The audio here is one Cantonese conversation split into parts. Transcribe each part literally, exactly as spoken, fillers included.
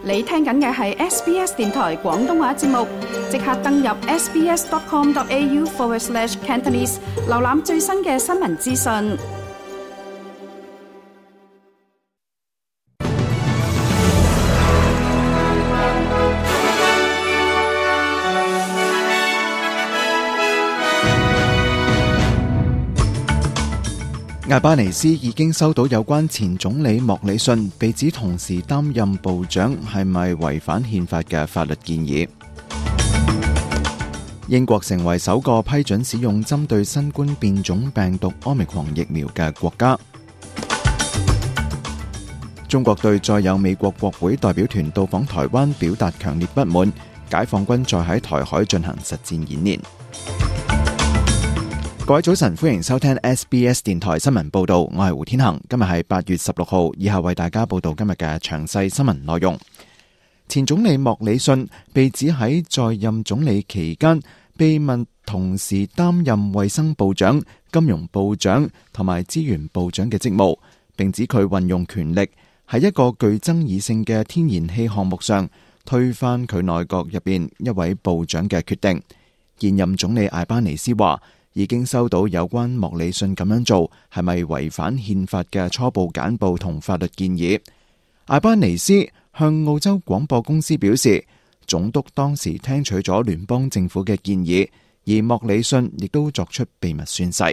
你聽緊嘅係 S B S 電台廣東話節目，即刻登入 sbs.com.au forward slash Cantonese， 瀏覽最新嘅新聞資訊。 艾巴尼斯已經收到有關前總理莫里遜被指同時擔任部長係咪違反憲法嘅法律建議。英國成為首個批准使用針對新冠變種病毒 Omicron 疫苗嘅國家。中國對再有美國國會代表團到訪台灣表達強烈不滿，解放軍再喺台海進行實戰演練。各位早晨，歡迎收聽 S B S 電台新聞報道，我係胡天恒。今日係八月十六號，以下為大家報道今日嘅詳細新聞內容。前總理莫里遜被指喺在，在任總理期間被問同時擔任衛生部長、金融部長同埋資源部長嘅職務，並指佢運用權力喺一個具爭議性嘅天然氣項目上推翻佢內閣入邊一位部長嘅決定。現任總理艾巴尼斯話已經收到有關莫里遜咁樣做係咪違反憲法嘅初步簡報同法律建議。艾巴尼斯向澳洲廣播公司表示，總督當時聽取咗聯邦政府嘅建議，而莫里遜亦都作出秘密宣誓。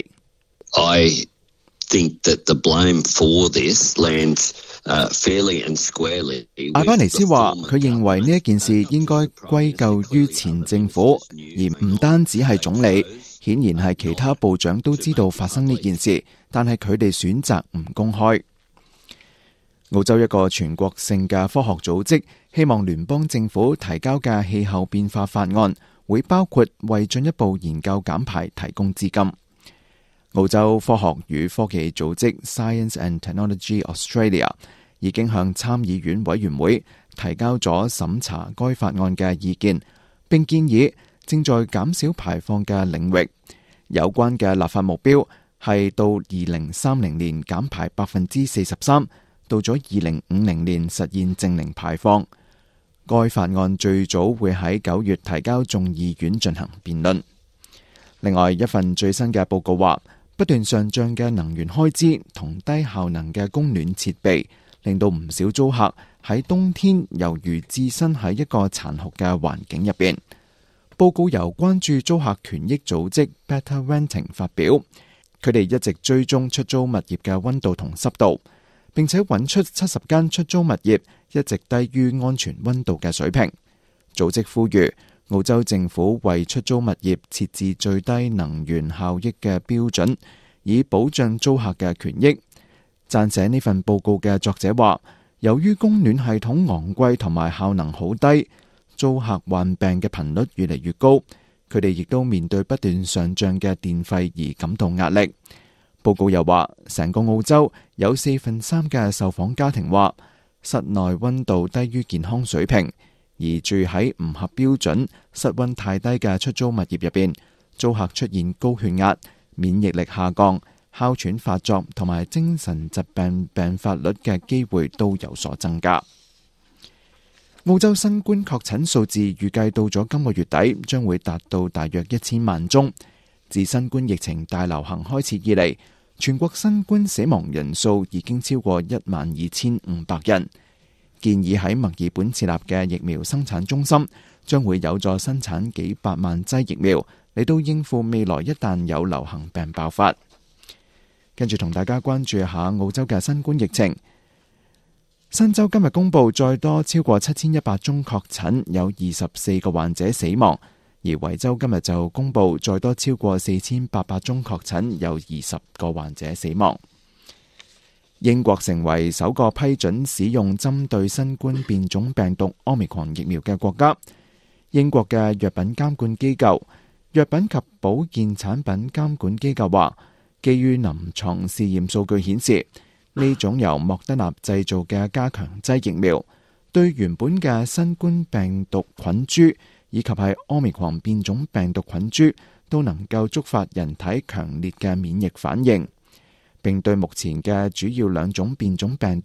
I think that the blame for this lands uh, fairly and squarely. 艾巴尼斯話，佢認為呢一件事應該歸咎於前政府，而唔單止係總理。顯然係其他部長都知道發生呢件事，但係佢哋選擇唔公開。澳洲一個全國性嘅科學組織希望聯邦政府提交嘅氣候變化法案會包括為進一步研究減排提供資金。澳洲科學與科技組織 Science and Technology Australia 已經向參議院委員會提交咗審查該法案嘅意見，並建議正在減少排放嘅領域，有關嘅立法目標係到二零三零年減排百分之四十三，到咗二零五零年實現淨零排放。該法案最早會喺九月提交眾議院進行辯論。另外一份最新嘅報告話，不斷上漲嘅能源開支同低效能嘅供暖設備，令到唔少租客喺冬天猶如置身喺一個殘酷嘅環境入邊。報告由關注租客權益組織 Better Renting 發表，佢哋一直追蹤出租物業嘅溫度同濕度，並且揾出七十間出租物業一直低於安全溫度嘅水平。組織呼籲澳洲政府為出租物業設置最低能源效益嘅標準，以保障租客嘅權益。撰寫呢份報告嘅作者話，由於供暖系統昂貴同埋效能好低，租客患病嘅頻率越嚟越高，佢哋亦都面對不斷上漲嘅電費而感到壓力。報告又話，成個澳洲有四分三嘅受訪家庭話，室內溫度低於健康水平，而住喺唔合標準、室溫太低嘅出租物業入邊，租客出現高血壓、免疫力下降、哮喘發作同埋精神疾病病發率嘅機會都有所增加。澳洲新冠確診數字預計到咗今個月底將會達到大約一千萬宗。自新冠疫情大流行開始以嚟，全國新冠死亡人數已經超過一萬二千五百人。建議喺墨爾本設立嘅疫苗生產中心將會有助生產幾百萬劑疫苗，嚟到應付未來一旦有流行病爆發。跟住同大家關注下澳洲嘅新冠疫情。新州今日公布再多超過七千一百宗確診，有二十四個患者死亡；而維州今日就公布再多超過四千八百宗確診，有二十個患者死亡。英國成為首個批准使用針對新冠變種病毒 Omicron 疫苗嘅國家。英國嘅藥品監管機構藥品及保健產品監管機構話，基於臨床試驗數據顯示，呢種由莫德納製造嘅加強劑疫苗，對原本嘅新冠病毒菌株以及係 Omicron 變種病毒菌株都能夠觸發人體強烈嘅免疫反應，並對目前嘅主要兩種變種病毒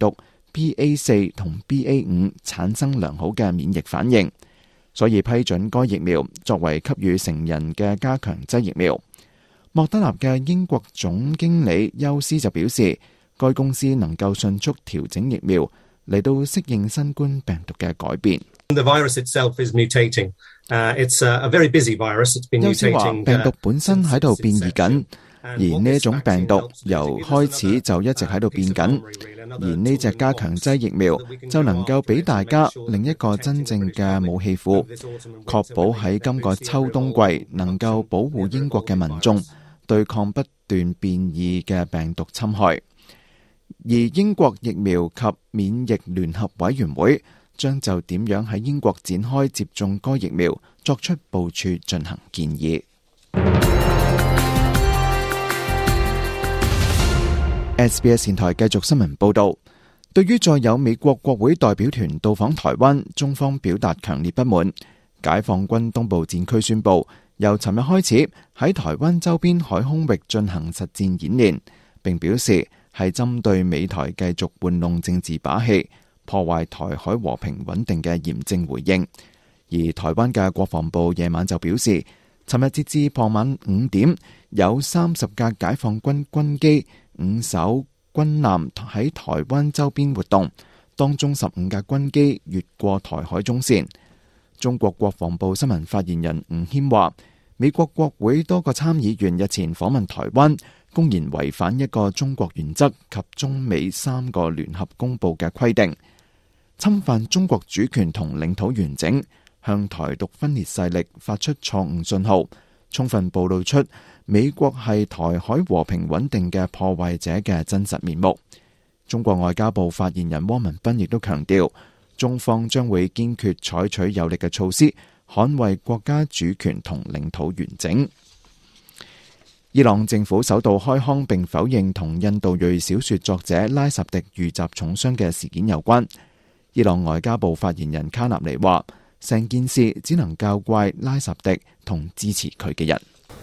B A 四 同 B A 五 產生良好嘅免疫反應，所以批准該疫苗作為給予成人嘅加強劑疫苗。莫德納嘅英國總經理休斯就表示，該公司能夠迅速調整疫苗嚟到適應新冠病毒嘅改變。 The virus itself is mutating. Uh, it's a very busy virus. It's been 休斯話 mutating. 病毒本身喺度變異緊，而呢種病毒由開始就一直喺度變緊，而呢隻加強劑疫苗就能夠俾大家另一個真正嘅武器庫，確保喺今個秋冬季能夠保護英國嘅民眾對抗不斷變異嘅病毒侵害。而英國疫苗及免疫聯合委員會將就點樣喺英國展開接種該疫苗作出部署進行建議。S B S 電台繼續新聞報導，對於再有美國國會代表團到訪台灣，中方表達強烈不滿。解放軍東部戰區宣布，由尋日開始喺台灣周邊海空域進行實戰演練，並表示係針對美台繼續玩弄政治把戲，破壞台海和平穩定嘅嚴正回應。而台灣嘅國防部夜晚就表示，尋日截至傍晚五點，有三十架解放軍軍機、五艘軍艦喺台灣周邊活動，當中十五架軍機越過台海中線。中國國防部新聞發言人吳謙話，美國國會多個參議員日前訪問台灣，公然違反一個中國原則及中美三個聯合公報嘅規定，侵犯中國主權同領土完整，向台獨分裂勢力發出錯誤信號，充分暴露出美國係台海和平穩定嘅破壞者嘅真實面目。中國外交部發言人汪文斌亦都強調，中方將會堅決採取有力嘅措施，捍衛國家主權同領土完整。伊朗政府首度開腔並否認同印度裔小說作者拉什迪遇襲重傷嘅事件有關。伊朗外交部發言人卡納尼話，成件事只能教怪拉什迪同支持佢嘅人。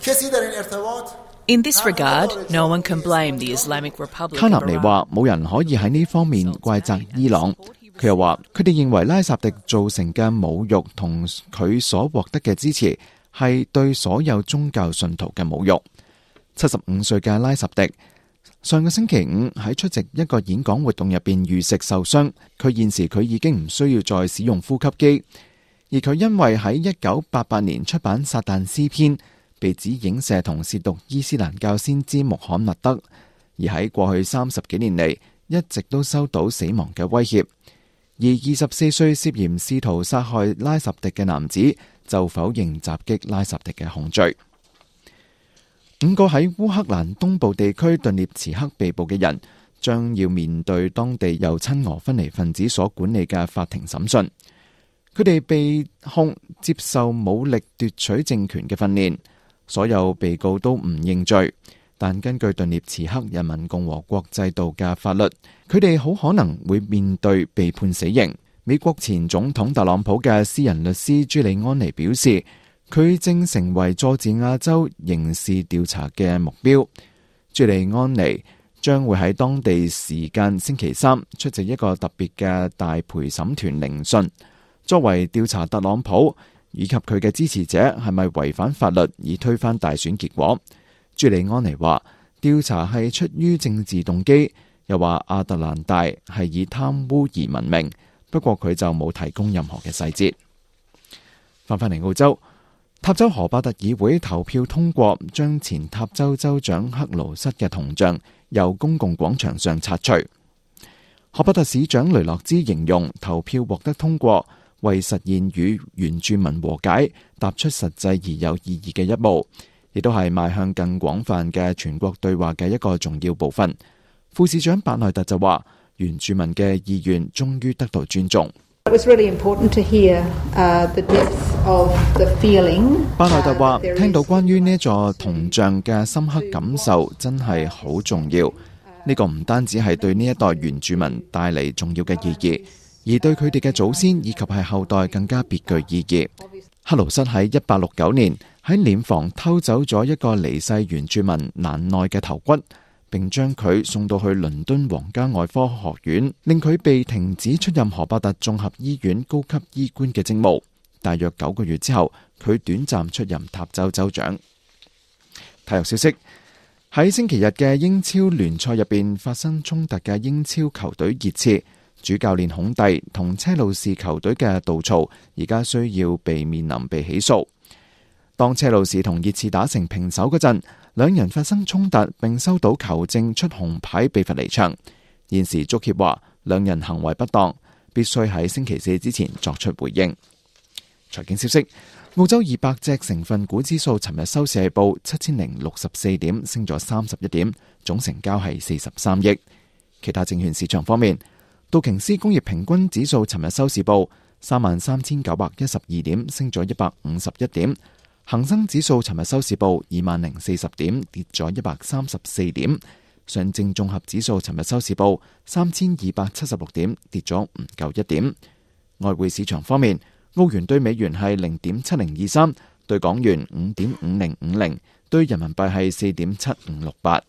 In this regard, no one can blame the Islamic Republic. 卡納尼話，冇人可以喺呢方面怪責伊朗。佢又話，佢哋認為拉什迪造成嘅侮辱同佢所獲得嘅支持係對所有宗教信徒嘅侮辱。七十五歲嘅拉什迪上個星期五喺出席一個演講活動入邊遇刺受傷，佢現時佢已經唔需要再使用呼吸機，而佢因為喺一九八八年出版《撒旦詩篇》，被指影射同褻瀆伊斯蘭教先知穆罕默德，而喺過去三十幾年嚟一直都收到死亡嘅威脅。而二十四歲涉嫌試圖殺害拉什迪嘅男子就否認襲擊拉什迪嘅控罪。五個喺烏克蘭東部地區頓涅茨克被捕嘅人將要面對當地由親俄分離分子所管理嘅法庭審訊。佢哋被控接受武力奪取政權嘅訓練，所有被告都唔認罪，但根據頓涅茨克人民共和國制度嘅法律，佢哋好可能會面對被判死刑。美國前總統特朗普嘅私人律師朱利安尼表示，佢正成為佐治亞州刑事調查嘅目標。朱利安尼將會喺當地時間星期三出席一個特別嘅大陪審團聆訊，作為調查特朗普以及佢嘅支持者係咪違反法律以推翻大選結果。朱利安尼話，調查係出於政治動機，又話亞特蘭大係以貪污而聞名，不過佢就冇提供任何嘅細節。翻返嚟澳洲，塔州荷伯特議會投票通過將前塔州州長克勞瑟嘅銅像由公共廣場上拆除。荷伯特市長雷諾茲形容投票獲得通過，為實現與原住民和解踏出實際而有意義嘅一步，亦都係邁向更廣泛嘅全國對話嘅一個重要部分。副市長伯內特就話，原住民嘅意願終於得到尊重。 It was really important to hear, uh, the depth of the feeling. 巴內特話，聽到關於呢座銅像嘅深刻感受真係好重要。呢個唔單止係對呢一代原住民帶嚟重要嘅意義，而對佢哋嘅祖先以及係後代更加別具意義。克勞瑟喺一八六九年喺殮房偷走咗一個離世原住民蘭內嘅頭骨， 並將佢送到去倫敦皇家外科學院，令佢被停止出任荷伯特綜合醫院高級醫官嘅職務。大約九個月之後，佢短暫出任塔州州長。體育消息：喺星期日嘅英超聯賽入邊發生衝突嘅英超球隊熱刺主教練孔蒂同車路士球隊嘅杜曹，而家需要被面臨被起訴。當車路士同熱刺打成平手嗰陣，兩人發生衝突，並收到球證出紅牌被罰離場。現時足協話兩人行為不當，必須喺星期四之前作出回應。財經消息：澳洲二百隻成分股指數尋日收市係報七千零六十四點，升咗三十一點，總成交係四十三億。其他證券市場方面，道瓊斯工業平均指數尋日收市報三萬三千九百一十二點，升咗一百五十一點。恒生指數尋日收市報二萬零四十點，跌咗一百三十四點。上證綜合指數尋日收市報三千二百七十六點，跌咗唔夠一點。外匯市場方面，澳元對美元係零點七零二三，對港元五點五零五零，對人民幣係四點七五六八。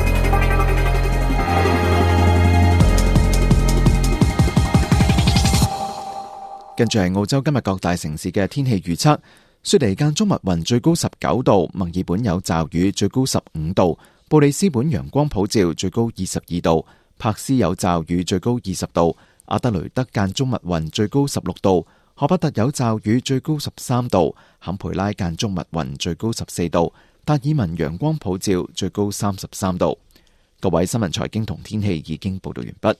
跟住係澳洲今日各大城市嘅天氣預測：雪梨間中密雲，最高十九度；墨爾本有驟雨，最高十五度；布里斯本陽光普照，最高二十二度；柏斯有驟雨，最高二十度；阿德雷德間中密雲，最高十六度；荷伯特有驟雨，最高十三度；坎培拉間中密雲，最高十四度；達爾文陽光普照，最高三十三度。各位新聞財經同天氣已經報道完畢。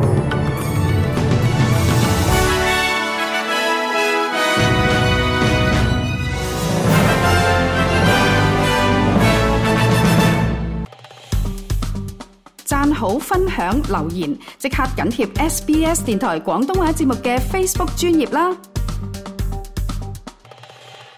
讚好、分享、留言，即刻緊貼 S B S 電台廣東話節目嘅 Facebook 專頁啦！